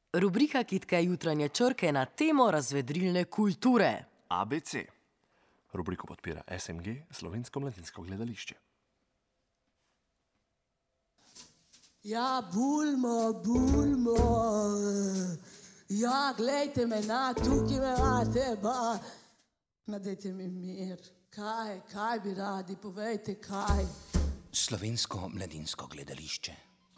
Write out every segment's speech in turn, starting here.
Rubrika, ki tke jutranje črke na temo razvedrilne kulture. ABC. Rubriko podpira SMG, Slovensko mladinsko gledališče. Ja, bulmo, ja, glejte me tukaj me imate, dajte mi mir, kaj bi radi, povejte kaj. Slovensko mladinsko gledališče.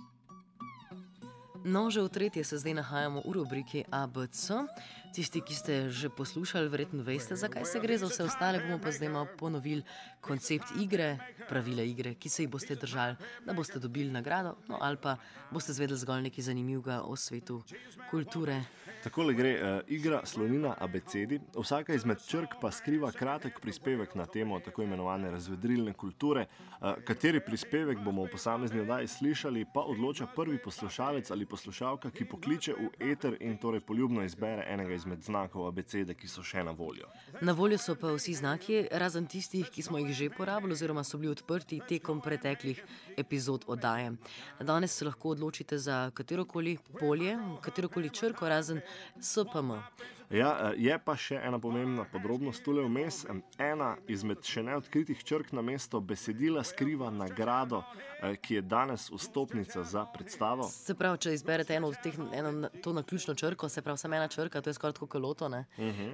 No, že v tretje se zdaj nahajamo v rubriki ABC. Tisti, ki ste že poslušali, verjetno veste, zakaj se gre, za vse ostale bomo pa zdaj malo ponovili koncept igre, pravila igre, ki se jih boste držali, da boste dobili nagrado, no ali pa boste zvedeli zgolj nekaj zanimivega o svetu kulture. Takole gre, igra sloni na abecedi, vsaka izmed črk pa skriva kratek prispevek na temo tako imenovane razvedrilne kulture. Kateri prispevek bomo v posamezni oddaji slišali, pa odloča prvi poslušalec ali poslušalka, ki pokliče v eter in torej poljubno izbere enega izmed znakov abecede, ki so še na voljo. Na voljo so pa vsi znaki, razen tistih, ki smo jih že porabili oziroma so bili odprti tekom preteklih epizod oddaje. Danes se lahko odločite za katerokoli polje, katerokoli črko, razen SPM. Ja, je pa še ena pomembna podrobnost tule vmes. Ena izmed še neodkritih črk na mesto besedila skriva nagrado, ki je danes vstopnica za predstavo. Se pravi, če izberete eno od teh, to naključno črko, se pravi samo ena črka, to je skoraj tako koloto, ne?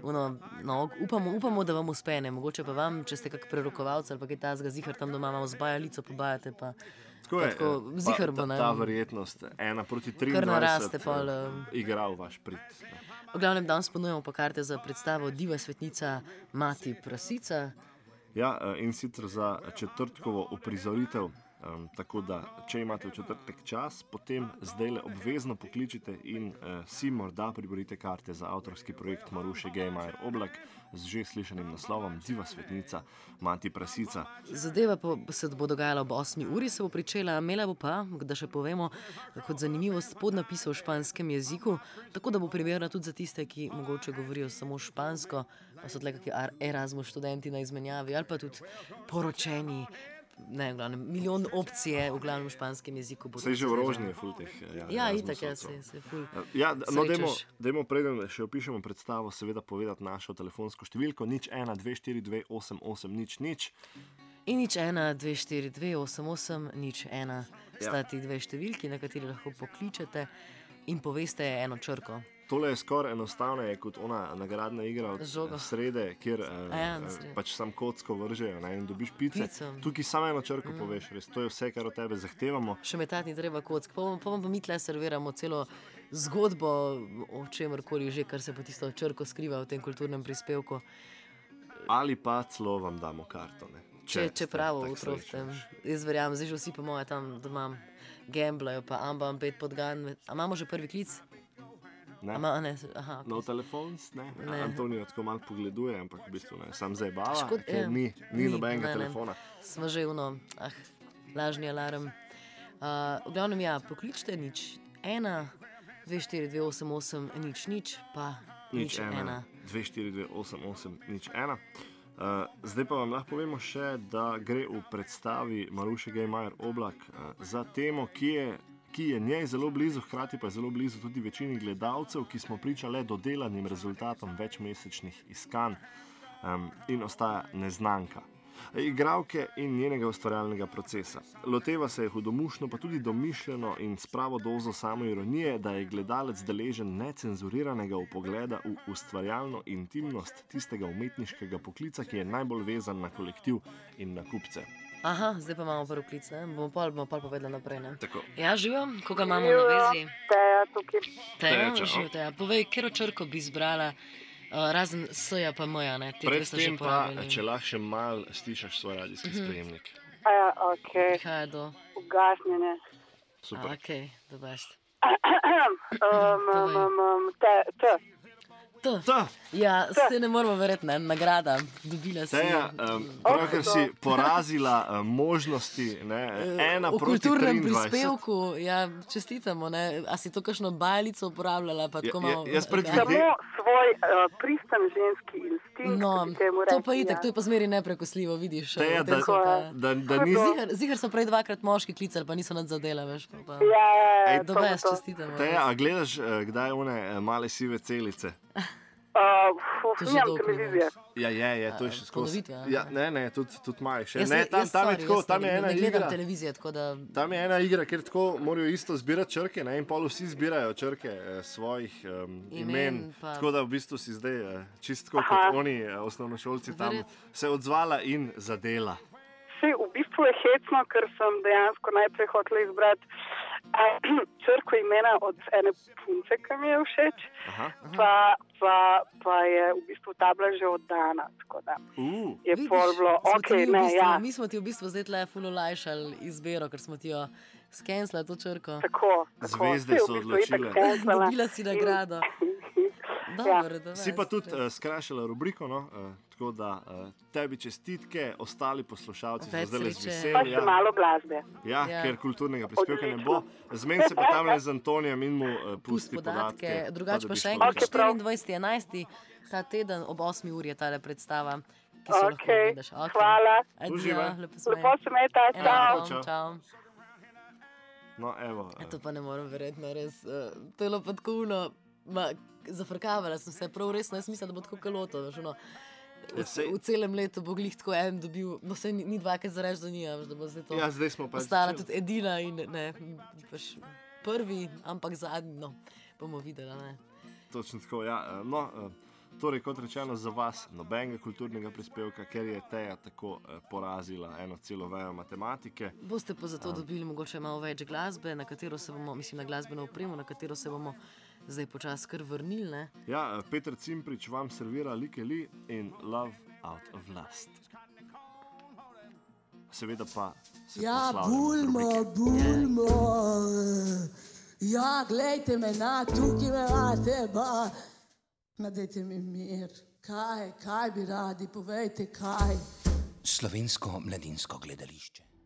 Upamo, da vam uspe, ne? Mogoče pa vam, če ste kak prerokovalc ali pa kaj tazga zihar tam doma, malo zbajalico pobajate, pa tako zihar bo, ne? Ta verjetnost 1:23 kar naraste pol, igra v vaš prid. V glavnem danes ponujemo pa karte za predstavo Diva svetnica Mati Prasica. Ja, in sicer za četrtkovo uprizoritev. Tako da, če imate v četrtek čas, potem zdajle obvezno pokličite in si morda priborite karte za avtorski projekt Maruše Gejmajer Oblak z že slišanim naslovom Diva svetnica Mati Prasica. Zadeva pa se bo dogajala ob 8 uri, se bo pričela, imela bo pa, da še povemo, kot zanimivost podnapisa v španskem jeziku, tako da bo primerna tudi za tiste, ki mogoče govorijo samo špansko, pa so tle kakšni Erasmus študenti na izmenjavi ali pa tudi poročeni. Ne, v glavnem, milijon opcije v glavnem španskem jeziku. Sej že v rožnji je ful teh. Ja, itak, ja, se ful. Ja, no, dajmo preden še opišemo predstavo, seveda povedati našo telefonsko številko 01-242-880. In 01-242-880. Sta ti dve številki, na kateri lahko pokličete in poveste eno črko. Tole je skoraj enostavno, je kot ona nagradna igra od srede, kjer pač sam kocko vržejo, ne, in dobiš pice. Tukaj samo eno črko poveš, res, to je vse, kar od tebe zahtevamo. Še metati ni treba kock. Pa mi tle serviramo celo zgodbo o čemerkoli že, kar se po tisto črko skriva v tem kulturnem prispevku. Ali pa celo vam damo karto, ne. Če pravo utro v tem. Jaz verjamem, zdaj že vsi po moje tam doma gamblajo, pa ambam 5 podgan. A imamo že prvi klic? Ne. Aha, okay. No, telefon, ne. Antonijo tako malo pogleduje, ampak v bistvu ne, sam zdaj bava, ker ni nobenega telefona. Smo že lažni alarm. V glavnem, ja, pokličte 01-242-880, pa 01-242-880. Zdaj pa vam lahko povemo še, da gre v predstavi Maruše Gejmajer Oblak za temo, ki je njej zelo blizu, hkrati pa je zelo blizu tudi večini gledalcev, ki smo priča le dodelanim rezultatom večmesečnih iskanj in ostaja neznanka igralke in njenega ustvarjalnega procesa. Loteva se je hudomušno, pa tudi domišljeno in s pravo dozo samoironije, da je gledalec deležen necenzuriranega vpogleda v ustvarjalno intimnost tistega umetniškega poklica, ki je najbolj vezan na kolektiv in na kupce. Aha, zdaj pa imamo prvi klic, ne? Bomo pol povedali naprej, ne? Tako. Ja, živo? Koga imamo na vezi? Teja tukaj. Teja, živo, Teja. Povej, katero črko bi izbrala, razen S-ja pa M-ja, ne? Predtem pa, če lahko še malo stišaš svoj radijski sprejemnik. Okej. Kaj je do? Ugasnjene. Super. Okej, the best. T. Ja, se ne moramo verjeti, ne, nagrada. Dobila si. Teja, pravkar si porazila možnosti, ne, 1 v proti 23. kulturnem prispevku, ja, čestitamo, ne. A si to kakšno bajlico uporabljala, pa tako malo... Jaz Samo svoj pristen ženski instinkt, No, bi temu to pa rekli, itak, ja. to je pa zmeri neprekosljivo, vidiš. Teja, Potem so pa- da nisi... Ziher so prej 2-krat moški klicali, pa niso nad zadela, veš. Pa. Ja, Do vas čestitamo. Teja, a gledaš kdaj one male sive celice? To že Nimam dolgo televizije. Ja, to je še skozi. ponovitve, Ja, ne, tudi maj še. Jaz Ne, tam je sorry, tako, jaz tam je ena ne gledam igra. televizije, tako da... Tam je ena igra, kjer tako morajo isto zbirati črke, ne, in pol vsi zbirajo črke svojih imen. pa- Tako da v bistvu si zdaj čisto kot oni osnovnošolci tam se odzvala in zadela. Sej, v bistvu je hecno, ker sem dejansko najprej hotela izbrati črko imena od ene punce, ki mi je všeč, pa je v bistvu ta bila že oddana, tako da je Vidiš, pol bilo, smo ti okej, v ne, bistvu, ja, Mi smo ti v bistvu zdaj tle ful olajšali izbiro, ker smo ti jo skenslali to črko. tako. Zvezde Saj, v so bistvu itak odločile. cancelala. Dobila si nagrado. Ja. Dobro, da Si pa tudi skrajšala rubriko, no? Tako da tebi čestitke, ostali poslušalci so Več zdaj sreče. Pa veseli. še malo glasbe. Ja, Ja. ker kulturnega prispevka ne bo. Zmeni se pa tam le z Antonijem in mu Pust pusti podatke, drugače pa še šlo enkrat, lepo. 24.11. ta teden ob 8 uri je tale predstava, ki se lahko Okej, gledaš. hvala. Uživaj. Lepo se Lepo se meta, čau. Čau. Čau. No, evo. To pa ne morem verjeti, no, res. To je bilo pa tako uno, zafrkavala sem se, prav resno, jaz mislim, da bo tako kaloto, veš, ono. V celem letu bo glih tako en dobil, no se ni dvakrat za reč, da ni, veš, da bo zdaj to Ja, zdaj smo pa postala tudi edina in ne, veš, prvi, ampak zadnji, no, bomo videla, ne. Točno tako, ja. No, torej, kot rečeno, za vas nobenega kulturnega prispevka, ker je Teja tako porazila eno celo vejo matematike. Boste pa zato dobili mogoče malo več glasbe, na katero se bomo, mislim na glasbeno opremo, na katero se bomo zdaj počasi kar vrnili, ne. Ja, Peter Cimprič vam servira Like Lee in Love Out of Lust. Seveda pa se Ja, poslavljamo z rubrike. bulmo. Ja, glejte me na, tukaj me imate, ba. Ma dajte mi mir. Kaj bi radi, povejte kaj. Slovensko mladinsko gledališče.